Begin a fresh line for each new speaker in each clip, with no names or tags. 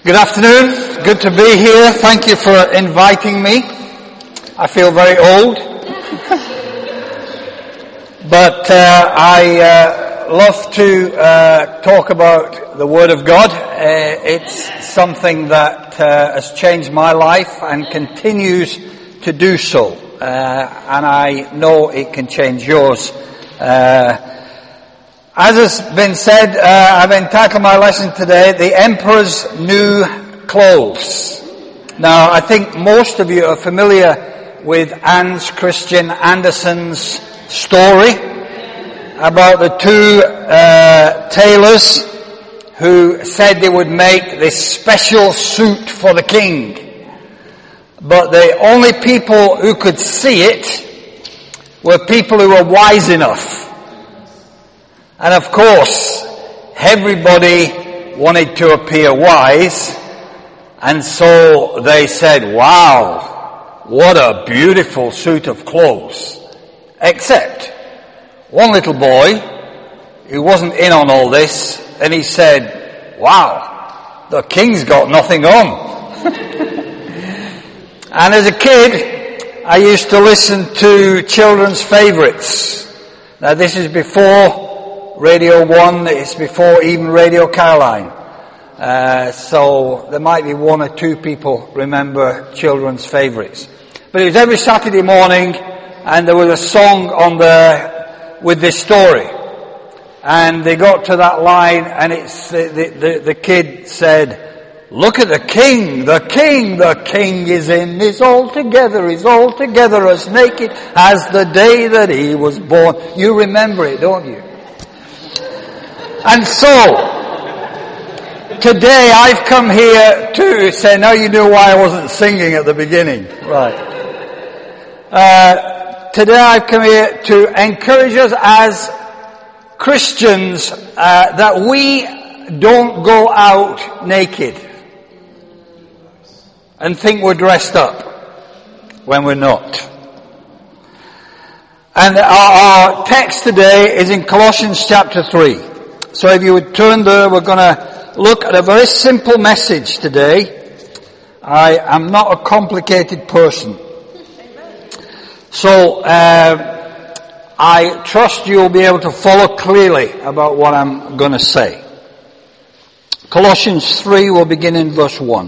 Good afternoon. Good to be here. Thank you for inviting me. I feel very old. But I love to talk about the Word of God. It's something that has changed my life and continues to do so. And I know it can change yours. As has been said, I've entitled my lesson today, The Emperor's New Clothes. Now, I think most of you are familiar with Hans Christian Andersen's story about the two tailors who said they would make this special suit for the king. But the only people who could see it were people who were wise enough. And of course, everybody wanted to appear wise, and so they said, wow, what a beautiful suit of clothes. Except one little boy who wasn't in on all this, and he said, wow, the king's got nothing on. And as a kid, I used to listen to children's favourites. Now this is before Radio 1, it's before even Radio Caroline. So there might be one or two people remember children's favourites. But it was every Saturday morning, and there was a song on there with this story. And they got to that line, and it's the kid said, look at the king, the king is in, is all together as naked as the day that he was born. You remember it, don't you? And so, today I've come here to say, now you know why I wasn't singing at the beginning. Right. Today I've come here to encourage us as Christians that we don't go out naked and think we're dressed up when we're not. And our text today is in Colossians chapter 3. So if you would turn there, we're going to look at a very simple message today. I am not a complicated person. So I trust you'll be able to follow clearly about what I'm going to say. Colossians 3 will begin in verse 1.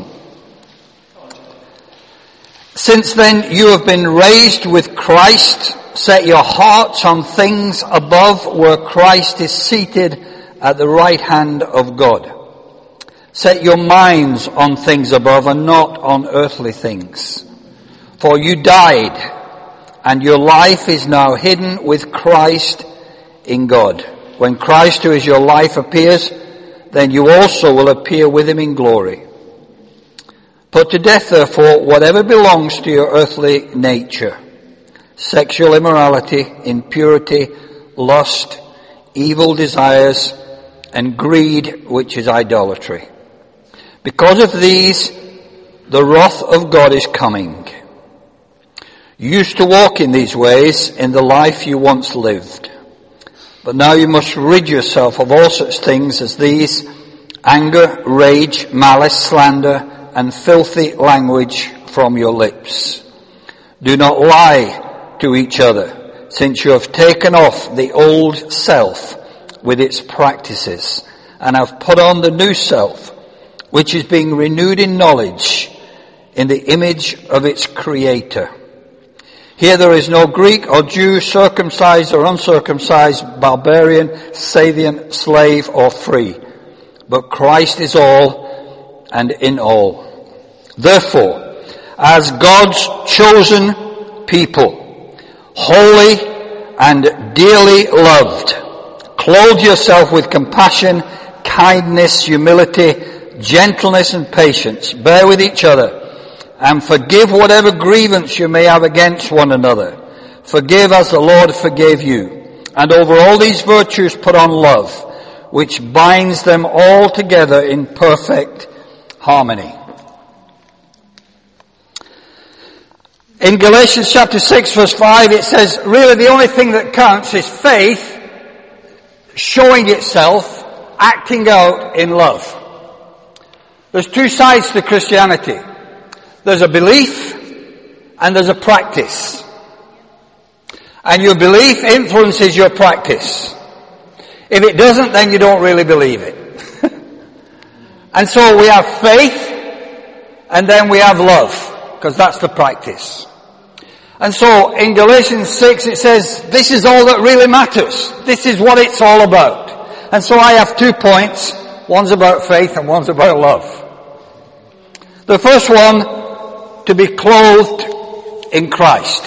Since then you have been raised with Christ, set your hearts on things above where Christ is seated at the right hand of God. Set your minds on things above and not on earthly things. For you died, and your life is now hidden with Christ in God. When Christ, who is your life, appears, then you also will appear with him in glory. Put to death, therefore, whatever belongs to your earthly nature: sexual immorality, impurity, lust, evil desires, and greed, which is idolatry. Because of these, the wrath of God is coming. You used to walk in these ways in the life you once lived. But now you must rid yourself of all such things as these: anger, rage, malice, slander, and filthy language from your lips. Do not lie to each other, since you have taken off the old self with its practices, and have put on the new self, which is being renewed in knowledge in the image of its creator. Here there is no Greek or Jew, circumcised or uncircumcised, barbarian, Scythian, slave or free, but Christ is all and in all. Therefore, as God's chosen people, holy and dearly loved, clothe yourself with compassion, kindness, humility, gentleness and patience. Bear with each other and forgive whatever grievance you may have against one another. Forgive as the Lord forgave you. And over all these virtues put on love, which binds them all together in perfect harmony. In Galatians chapter 6 verse 5 it says, really the only thing that counts is faith showing itself, acting out in love. There's two sides to Christianity. There's a belief and there's a practice. And your belief influences your practice. If it doesn't, then you don't really believe it. And so we have faith and then we have love, because that's the practice. And so in Galatians 6 it says, this is all that really matters. This is what it's all about. And so I have 2 points. One's about faith and one's about love. The first one, to be clothed in Christ.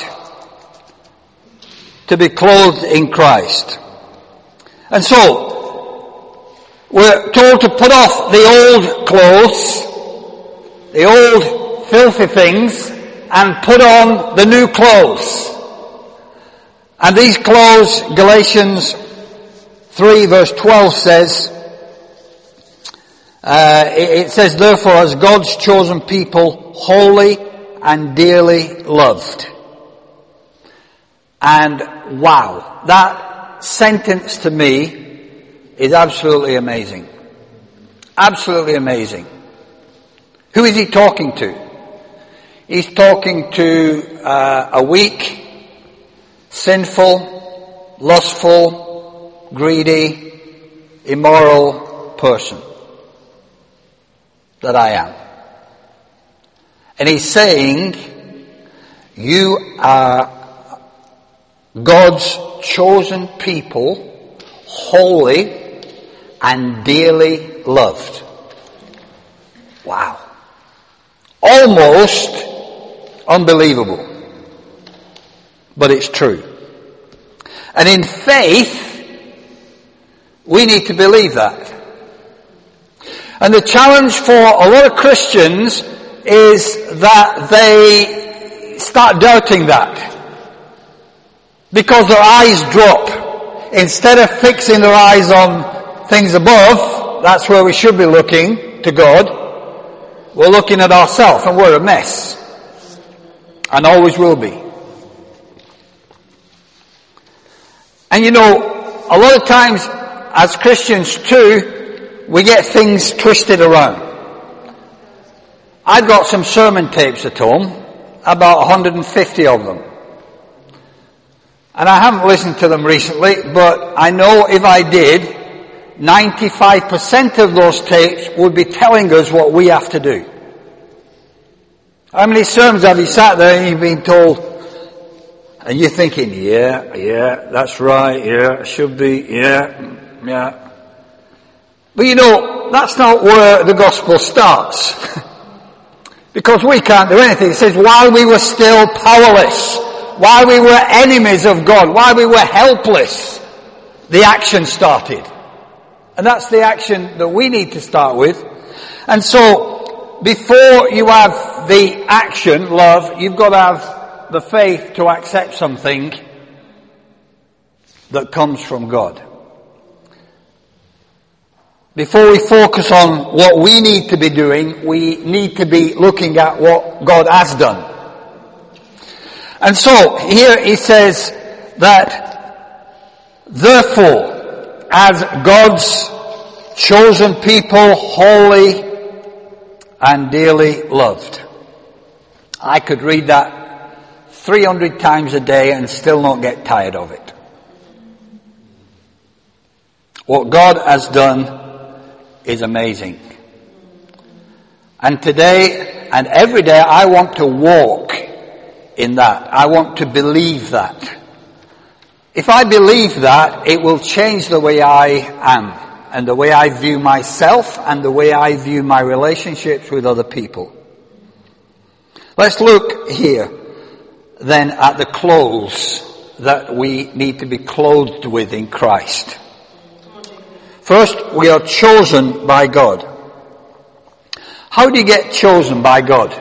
To be clothed in Christ. And so, we're told to put off the old clothes, the old filthy things, and put on the new clothes. And these clothes, Galatians 3 verse 12 says, it says, therefore as God's chosen people, holy and dearly loved. And wow, that sentence to me is absolutely amazing. Absolutely amazing. Who is he talking to? He's talking to a weak, sinful, lustful, greedy, immoral person that I am. And he's saying, you are God's chosen people, holy and dearly loved. Wow. Almost unbelievable. But it's true. And in faith, we need to believe that. And the challenge for a lot of Christians is that they start doubting that. Because their eyes drop. Instead of fixing their eyes on things above, that's where we should be looking, to God, we're looking at ourselves and we're a mess. And always will be. And you know, a lot of times as Christians too, we get things twisted around. I've got some sermon tapes at home, about 150 of them. And I haven't listened to them recently, but I know if I did, 95% of those tapes would be telling us what we have to do. How many sermons have you sat there and you've been told, and you're thinking, yeah, that's right, yeah, it should be, yeah. But you know, that's not where the gospel starts. Because we can't do anything. It says, while we were still powerless, while we were enemies of God, while we were helpless, the action started. And that's the action that we need to start with. And so, before you have the action, love, you've got to have the faith to accept something that comes from God. Before we focus on what we need to be doing, we need to be looking at what God has done. And so, here he says that, therefore, as God's chosen people, holy and dearly loved. I could read that 300 times a day and still not get tired of it. What God has done is amazing. And today and every day I want to walk in that. I want to believe that. If I believe that, it will change the way I am and the way I view myself and the way I view my relationships with other people. Let's look here then at the clothes that we need to be clothed with in Christ. First, we are chosen by God. How do you get chosen by God?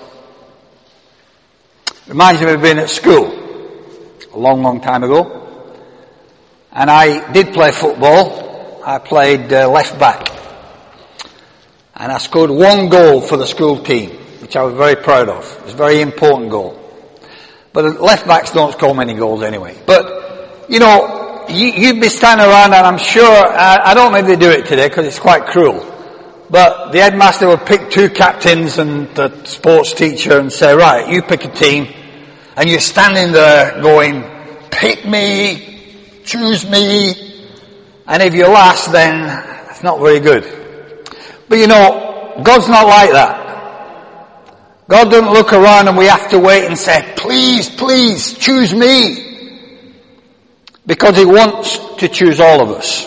Reminds me of being at school a long time ago. And I did play football. I played left back. And I scored 1 goal for the school team, which I was very proud of. It was a very important goal. But left backs don't score many goals anyway. But, you know, you'd be standing around and I'm sure, I don't know if they do it today because it's quite cruel. But the headmaster would pick 2 captains and the sports teacher and say, right, you pick a team. And you're standing there going, pick me, choose me. And if you're last, then it's not very good. But you know, God's not like that. God doesn't look around and we have to wait and say, please, please, choose me. Because He wants to choose all of us.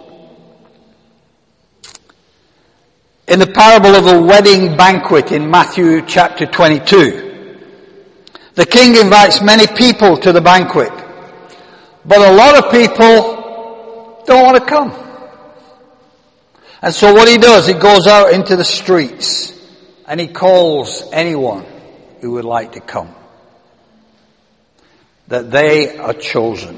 In the parable of the wedding banquet in Matthew chapter 22, the king invites many people to the banquet. But a lot of people don't want to come. And so what he does, he goes out into the streets and he calls anyone who would like to come. That they are chosen.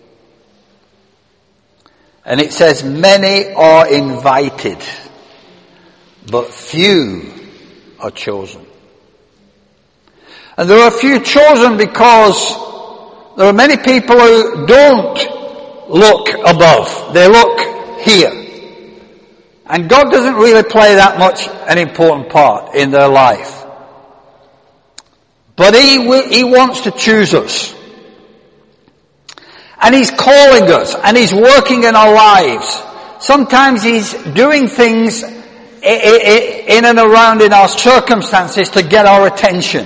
And it says, many are invited, but few are chosen. And there are few chosen because there are many people who don't look above. They look here. And God doesn't really play that much an important part in their life. But He wants to choose us. And He's calling us and He's working in our lives. Sometimes He's doing things in and around in our circumstances to get our attention.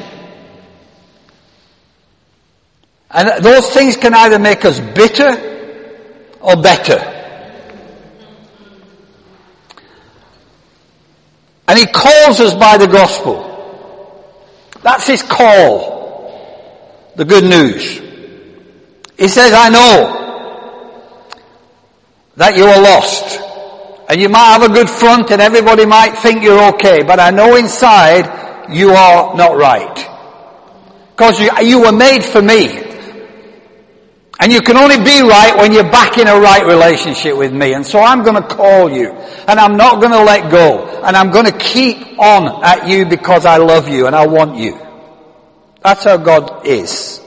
And those things can either make us bitter or better. And He calls us by the gospel. That's His call. The good news. He says, I know that you are lost. And you might have a good front and everybody might think you're okay. But I know inside you are not right. Because you were made for me. And you can only be right when you're back in a right relationship with me. And so I'm going to call you. And I'm not going to let go. And I'm going to keep on at you because I love you and I want you. That's how God is.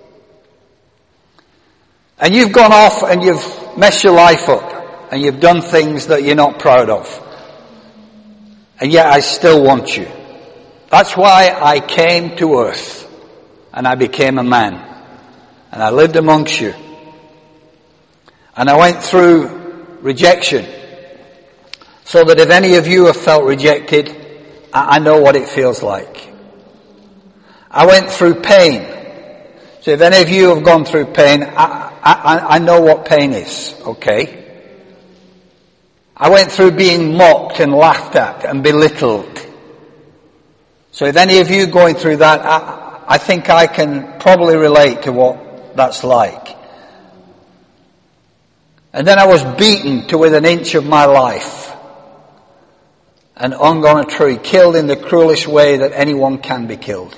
And you've gone off and you've messed your life up. And you've done things that you're not proud of. And yet I still want you. That's why I came to earth. And I became a man. And I lived amongst you. And I went through rejection. So that if any of you have felt rejected, I know what it feels like. I went through pain. So if any of you have gone through pain, I know what pain is, okay? I went through being mocked and laughed at and belittled. So if any of you going through that, I think I can probably relate to what that's like. And then I was beaten to within an inch of my life and hung on a tree, killed in the cruelest way that anyone can be killed.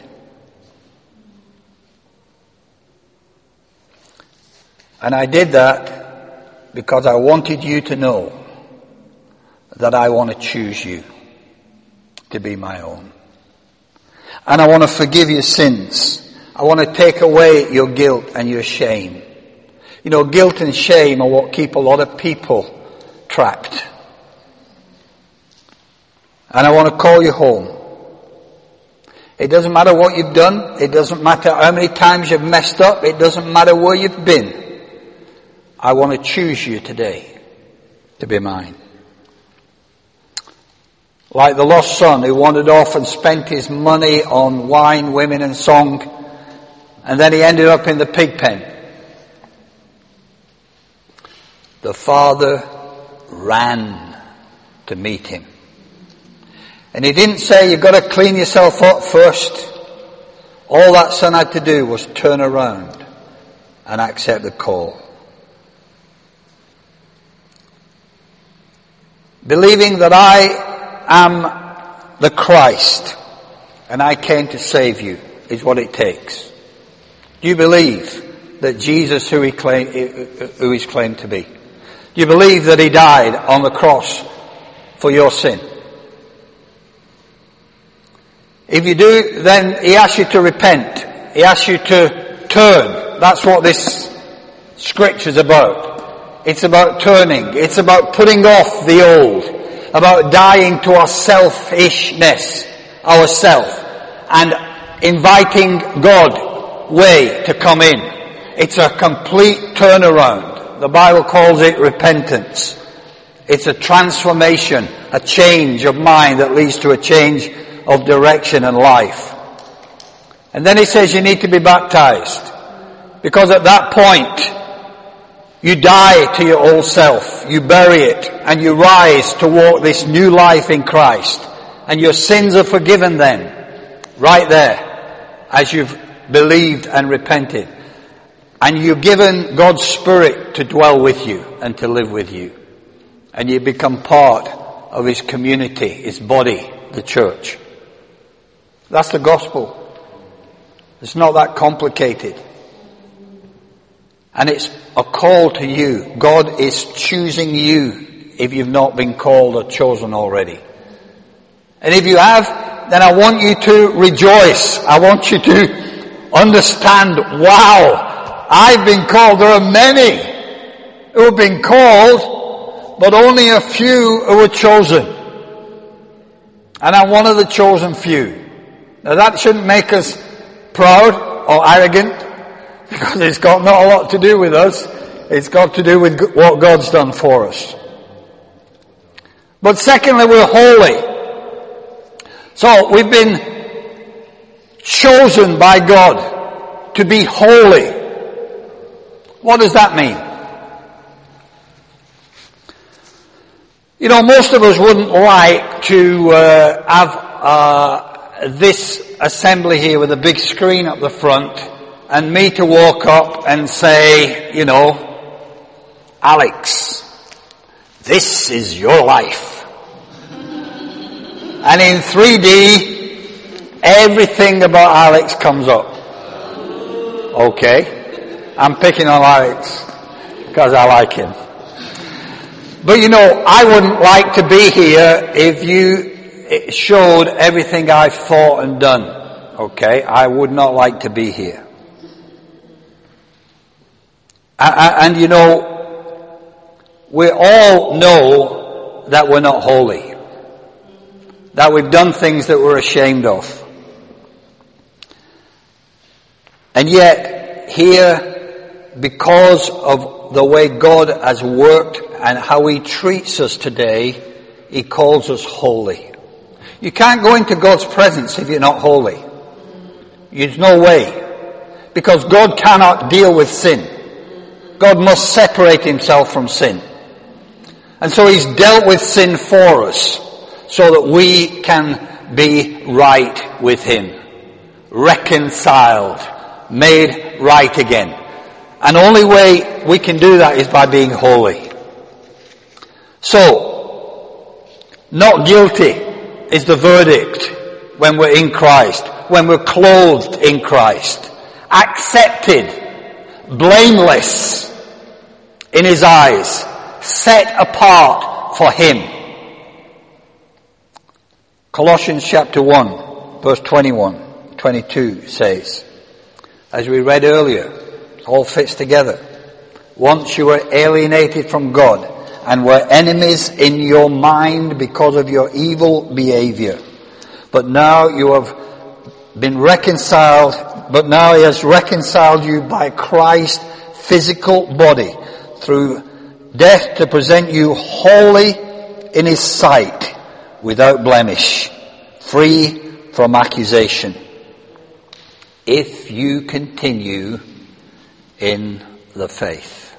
And I did that because I wanted you to know that I want to choose you to be my own. And I want to forgive your sins. I want to take away your guilt and your shame. You know, guilt and shame are what keep a lot of people trapped. And I want to call you home. It doesn't matter what you've done. It doesn't matter how many times you've messed up. It doesn't matter where you've been. I want to choose you today to be mine. Like the lost son who wandered off and spent his money on wine, women and song. And then he ended up in the pig pen. The father ran to meet him. And he didn't say, you've got to clean yourself up first. All that son had to do was turn around and accept the call. Believing that I am the Christ and I came to save you is what it takes. Do you believe that Jesus who he's claimed to be? Do you believe that he died on the cross for your sin? If you do, then he asks you to repent. He asks you to turn. That's what this scripture's about. It's about turning. It's about putting off the old. about dying to our selfishness, ourself, and inviting God way to come in. It's a complete turnaround. The Bible calls it repentance. It's a transformation, a change of mind that leads to a change of direction and life. And then he says you need to be baptized, because at that point you die to your old self, you bury it, and you rise to walk this new life in Christ. And your sins are forgiven then, right there, as you've believed and repented. And you're given God's Spirit to dwell with you and to live with you. And you become part of His community, His body, the church. That's the gospel. It's not that complicated. And it's a call to you. God is choosing you if you've not been called or chosen already. And if you have, then I want you to rejoice. I want you to understand, wow, I've been called. There are many who have been called, but only a few who were chosen. And I'm one of the chosen few. Now that shouldn't make us proud or arrogant, because it's got not a lot to do with us. It's got to do with what God's done for us. But secondly, we're holy. So we've been chosen by God to be holy. What does that mean? You know, most of us wouldn't like to have this assembly here with a big screen up the front and me to walk up and say, you know, Alex, this is your life. And in 3D, everything about Alex comes up. Okay. I'm picking on Alex because I like him. But you know, I wouldn't like to be here if you showed everything I've thought and done. Okay. I would not like to be here. And you know, we all know that we're not holy. That we've done things that we're ashamed of. And yet, here, because of the way God has worked and how He treats us today, He calls us holy. You can't go into God's presence if you're not holy. There's no way. Because God cannot deal with sin. God must separate Himself from sin. And so He's dealt with sin for us so that we can be right with Him. Reconciled. Made right again. And the only way we can do that is by being holy. So, not guilty is the verdict when we're in Christ. When we're clothed in Christ. Accepted. Blameless in His eyes, set apart for Him. Colossians chapter 1, verse 21, 22 says, as we read earlier, it all fits together. Once you were alienated from God and were enemies in your mind because of your evil behavior. But now you have been reconciled, but now He has reconciled you by Christ's physical body through death to present you holy in His sight, without blemish, free from accusation, if you continue in the faith.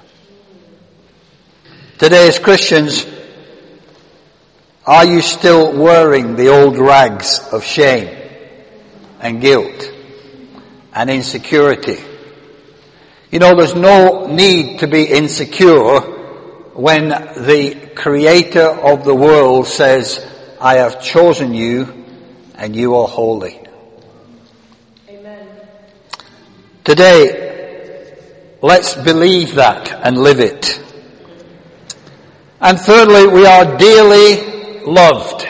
Today as Christians, are you still wearing the old rags of shame and guilt and insecurity? You know, there's no need to be insecure when the Creator of the world says, I have chosen you and you are holy.
Amen.
Today, let's believe that and live it. And thirdly, we are dearly loved.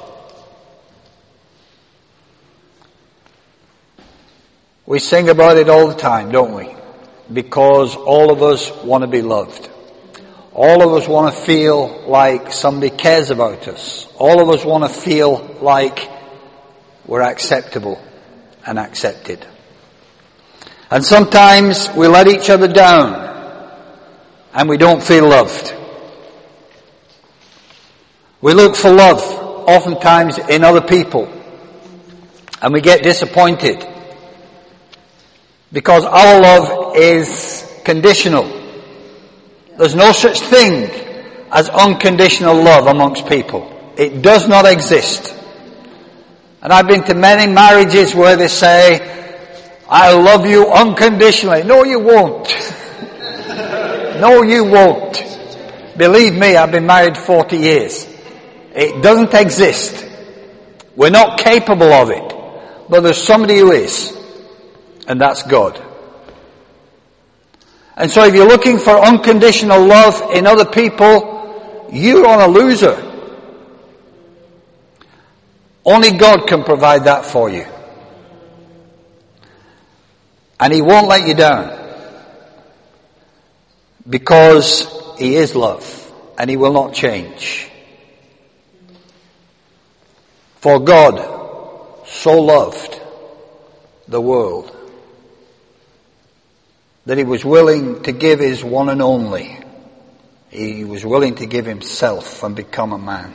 We sing about it all the time, don't we? Because all of us want to be loved. All of us want to feel like somebody cares about us. All of us want to feel like we're acceptable and accepted. And sometimes we let each other down and we don't feel loved. We look for love oftentimes in other people and we get disappointed because our love is conditional. There's no such thing as unconditional love amongst people. It does not exist. And I've been to many marriages where they say, I love you unconditionally. No, you won't. No, you won't. Believe me, I've been married 40 years. It doesn't exist. We're not capable of it. But there's somebody who is. And that's God. And so if you're looking for unconditional love in other people, you're on a loser. Only God can provide that for you. And He won't let you down. Because He is love. And He will not change. For God so loved the world that He was willing to give His one and only. He was willing to give Himself and become a man.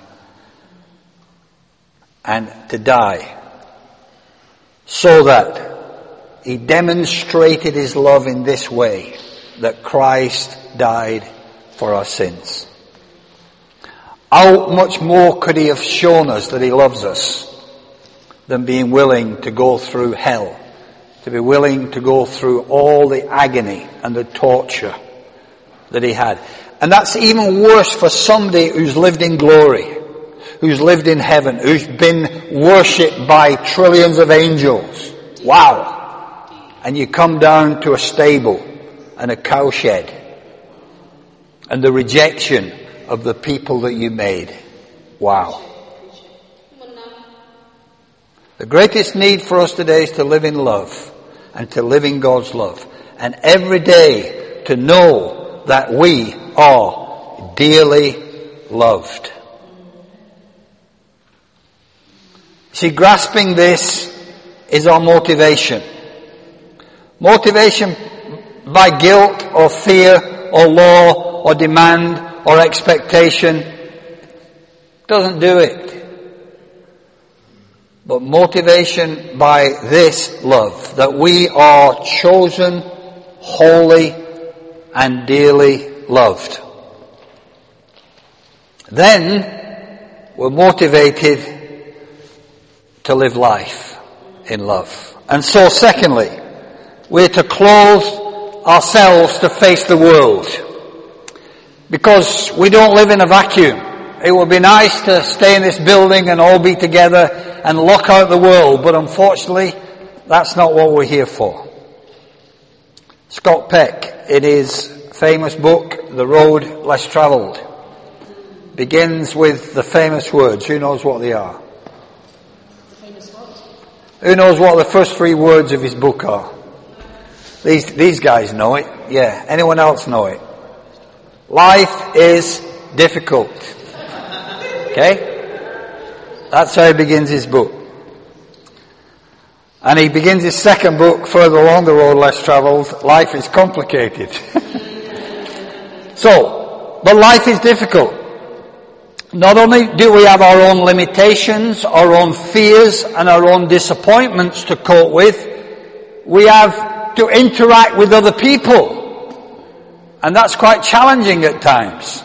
And to die. So that He demonstrated His love in this way. That Christ died for our sins. How much more could He have shown us that He loves us than being willing to go through hell? To be willing to go through all the agony and the torture that He had. And that's even worse for somebody who's lived in glory, who's lived in heaven, who's been worshipped by trillions of angels. Wow! And you come down to a stable and a cowshed and the rejection of the people that you made. Wow. The greatest need for us today is to live in love and to live in God's love. And every day to know that we are dearly loved. See, grasping this is our motivation. Motivation by guilt or fear or law or demand or expectation doesn't do it. But motivation by this love, that we are chosen, holy, and dearly loved. Then we're motivated to live life in love. And so secondly, we're to clothe ourselves to face the world. Because we don't live in a vacuum. It would be nice to stay in this building and all be together and lock out the world, but unfortunately, that's not what we're here for. Scott Peck, in his famous book, The Road Less Travelled, begins with the famous words. Who knows what they are? Who knows what the first three words of his book are? These guys know it. Yeah. Anyone else know it? Life is difficult. Okay? That's how he begins his book. And he begins his second book, further along the road less travelled, Life is Complicated. But life is difficult. Not only do we have our own limitations, our own fears, and our own disappointments to cope with, we have to interact with other people. And that's quite challenging at times.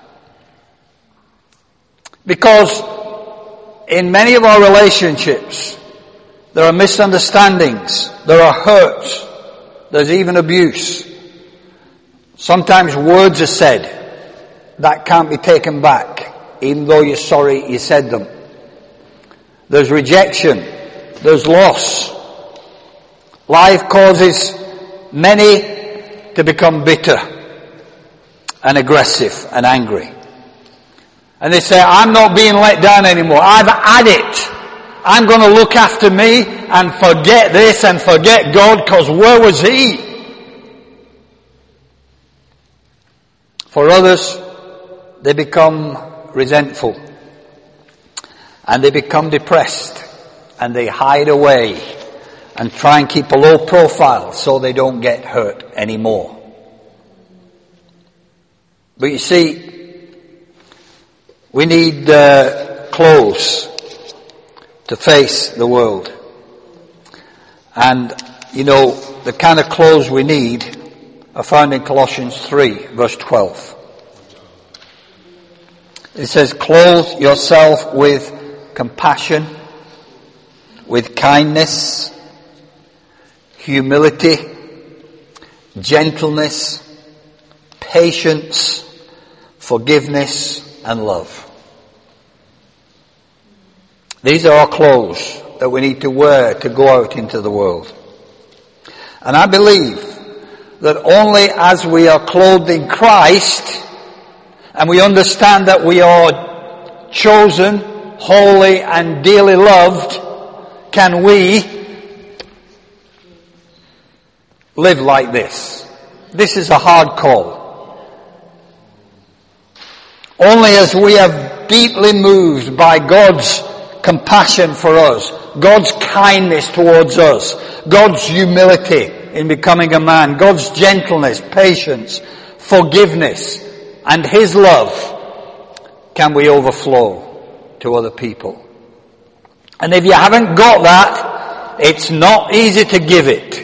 Because in many of our relationships, there are misunderstandings, there are hurts, there's even abuse. Sometimes words are said that can't be taken back, even though you're sorry you said them. There's rejection, there's loss. Life causes many to become bitter and aggressive and angry. And they say, I'm not being let down anymore. I've had it. I'm going to look after me and forget this and forget God, because where was He? For others, they become resentful. And they become depressed. And they hide away and try and keep a low profile so they don't get hurt anymore. But you see, we need clothes to face the world. And, the kind of clothes we need are found in Colossians 3, verse 12. It says, clothe yourself with compassion, with kindness, humility, gentleness, patience, forgiveness, and love. These are our clothes that we need to wear to go out into the world. And I believe that only as we are clothed in Christ and we understand that we are chosen, holy, and dearly loved, can we live like this. This is a hard call. Only as we are deeply moved by God's compassion for us, God's kindness towards us, God's humility in becoming a man, God's gentleness, patience, forgiveness, and His love, can we overflow to other people. And if you haven't got that, it's not easy to give it.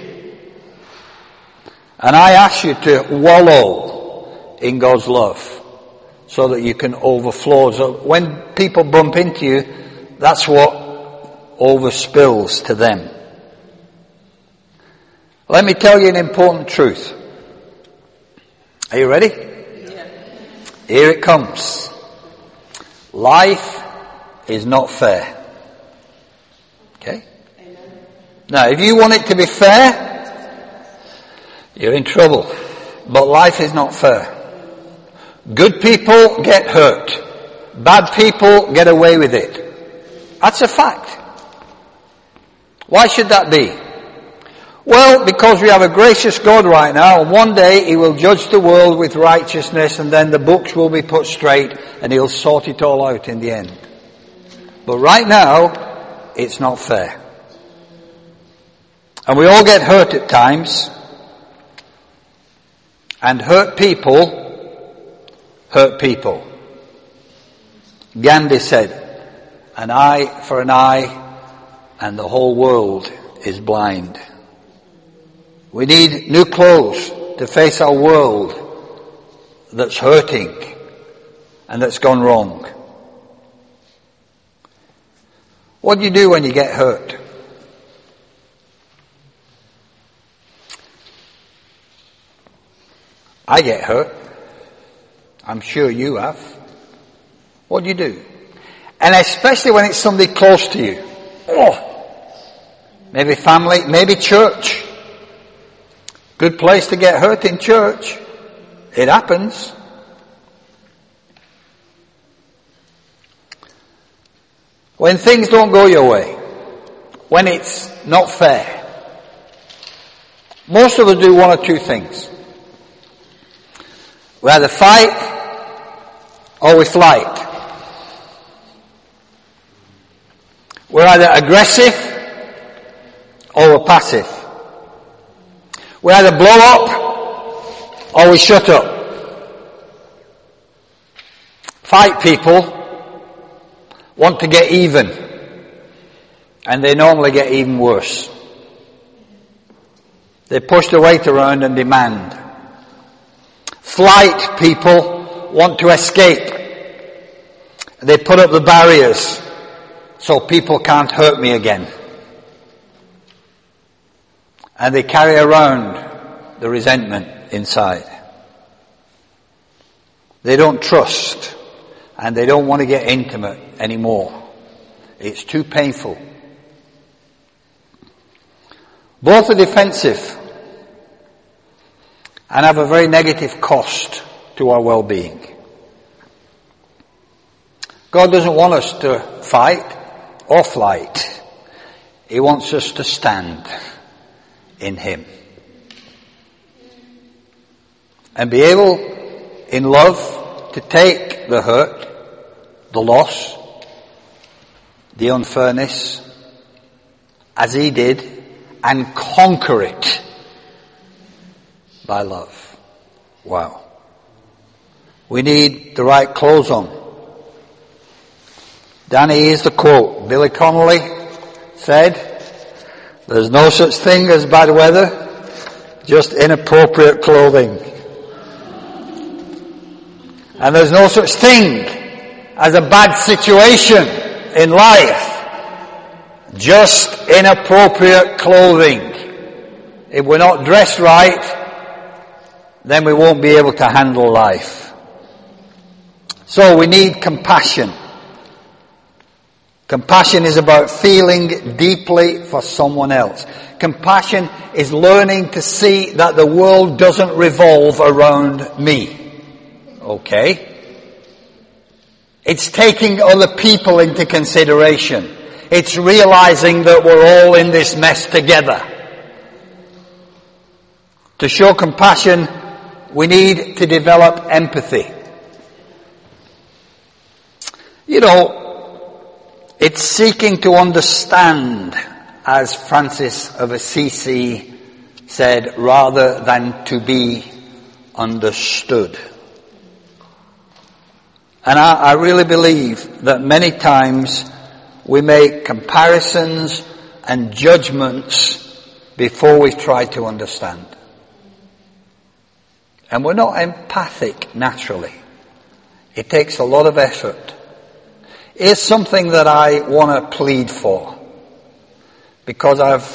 And I ask you to wallow in God's love so that you can overflow. So when people bump into you, that's what overspills to them. Let me tell you an important truth. Are you ready? Yeah. Here it comes. Life is not fair. Okay? Amen. Now, if you want it to be fair, you're in trouble. But life is not fair. Good people get hurt. Bad people get away with it. That's a fact. Why should that be? Well, because we have a gracious God right now, and one day He will judge the world with righteousness, and then the books will be put straight, and He'll sort it all out in the end. But right now, it's not fair. And we all get hurt at times. And hurt people hurt people. Gandhi said, an eye for an eye, and the whole world is blind. We need new clothes to face our world that's hurting and that's gone wrong. What do you do when you get hurt? I get hurt. I'm sure you have. What do you do? And especially when it's somebody close to you. Oh, maybe family, maybe church. Good place to get hurt in church. It happens. When things don't go your way. When it's not fair. Most of us do one or two things. We either fight or we flight. We're either aggressive or we're passive. We either blow up or we shut up. Fight people want to get even, and they normally get even worse. They push the weight around and demand. Flight people want to escape. They put up the barriers so people can't hurt me again. And they carry around the resentment inside. They don't trust, and they don't want to get intimate anymore. It's too painful. Both are defensive and have a very negative cost to our well-being. God doesn't want us to fight or flight. He wants us to stand in Him. And be able, in love, to take the hurt, the loss, the unfairness, as he did, and conquer it by love. Wow. We need the right clothes on. Danny, here's the quote. Billy Connolly said, "There's no such thing as bad weather, just inappropriate clothing. And there's no such thing as a bad situation in life, just inappropriate clothing. If we're not dressed right, then we won't be able to handle life." So we need compassion. Compassion is about feeling deeply for someone else. Compassion is learning to see that the world doesn't revolve around me. Okay? It's taking other people into consideration. It's realizing that we're all in this mess together. To show compassion, we need to develop empathy. You know, it's seeking to understand, as Francis of Assisi said, rather than to be understood. And I really believe that many times we make comparisons and judgments before we try to understand. And we're not empathic naturally. It takes a lot of effort. Here's something that I want to plead for, because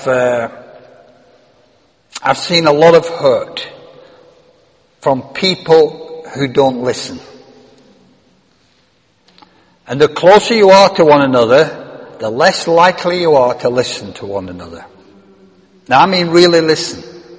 I've seen a lot of hurt from people who don't listen. And the closer you are to one another, the less likely you are to listen to one another. Now, I mean really listen.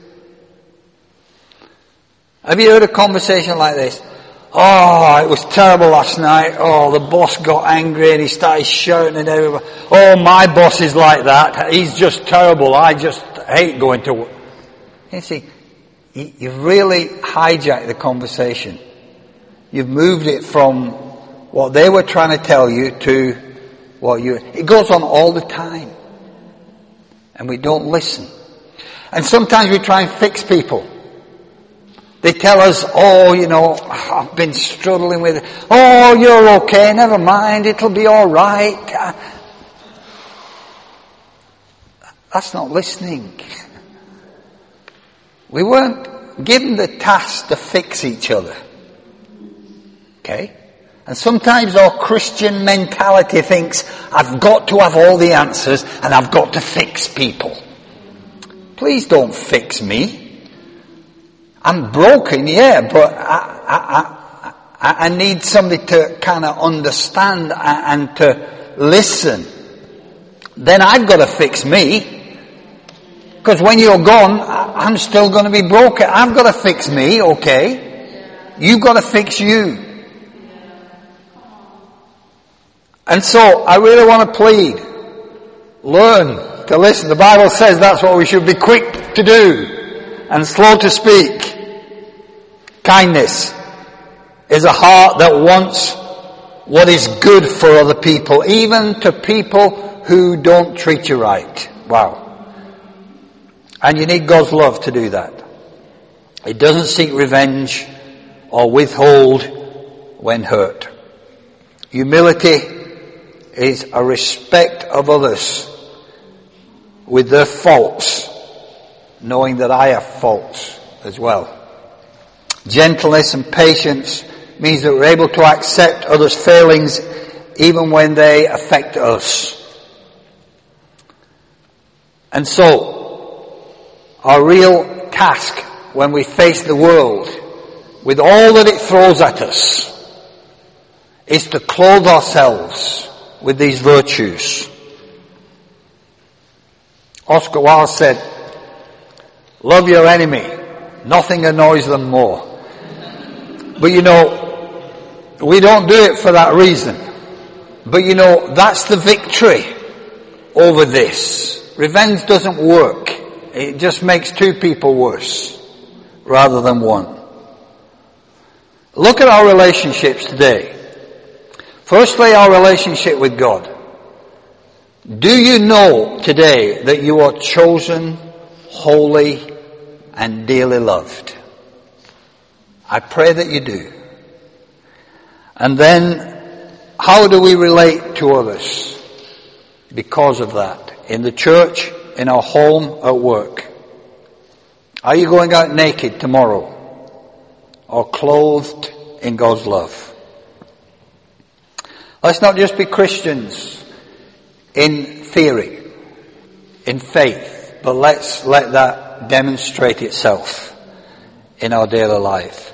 Have you heard a conversation like this? "Oh, it was terrible last night. Oh, the boss got angry and he started shouting at everyone. Oh, my boss is like that. He's just terrible. I just hate going to work." You see, you've really hijacked the conversation. You've moved it from what they were trying to tell you to what you... It goes on all the time. And we don't listen. And sometimes we try and fix people. They tell us, "Oh, you know, I've been struggling with it. Oh, you're okay, never mind, it'll be all right." That's not listening. We weren't given the task to fix each other. Okay? And sometimes our Christian mentality thinks, I've got to have all the answers and I've got to fix people. Please don't fix me. I'm broken, yeah, but I need somebody to kind of understand and to listen. Then I've got to fix me. Because when you're gone, I'm still going to be broken. I've got to fix me, okay? You've got to fix you. And so, I really want to plead. Learn to listen. The Bible says that's what we should be quick to do and slow to speak. Kindness is a heart that wants what is good for other people, even to people who don't treat you right. Wow. And you need God's love to do that. It doesn't seek revenge or withhold when hurt. Humility is a respect of others with their faults, knowing that I have faults as well. Gentleness and patience means that we're able to accept others' failings even when they affect us. And so, our real task when we face the world with all that it throws at us is to clothe ourselves with these virtues. Oscar Wilde said, "Love your enemy. Nothing annoys them more." But you know, we don't do it for that reason. But you know, that's the victory over this. Revenge doesn't work. It just makes two people worse rather than one. Look at our relationships today. Firstly, our relationship with God. Do you know today that you are chosen, holy, and dearly loved? I pray that you do. And then, how do we relate to others because of that? In the church, in our home, at work. Are you going out naked tomorrow? Or clothed in God's love? Let's not just be Christians in theory, in faith, but let's let that demonstrate itself in our daily life.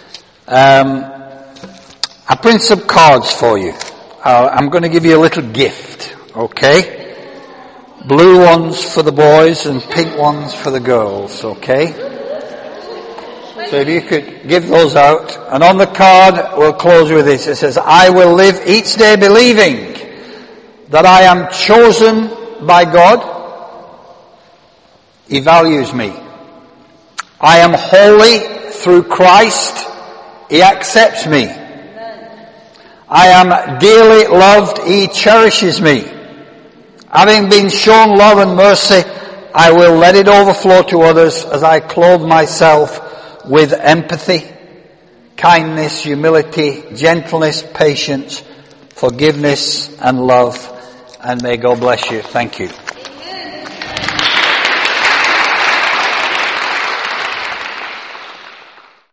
I print some cards for you. I'm going to give you a little gift, okay? Blue ones for the boys and pink ones for the girls, okay? So if you could give those out. And on the card, we'll close with this. It says, I will live each day believing that I am chosen by God. He values me. I am holy through Christ. He accepts me. I am dearly loved. He cherishes me. Having been shown love and mercy, I will let it overflow to others as I clothe myself with empathy, kindness, humility, gentleness, patience, forgiveness, and love. And may God bless you. Thank you.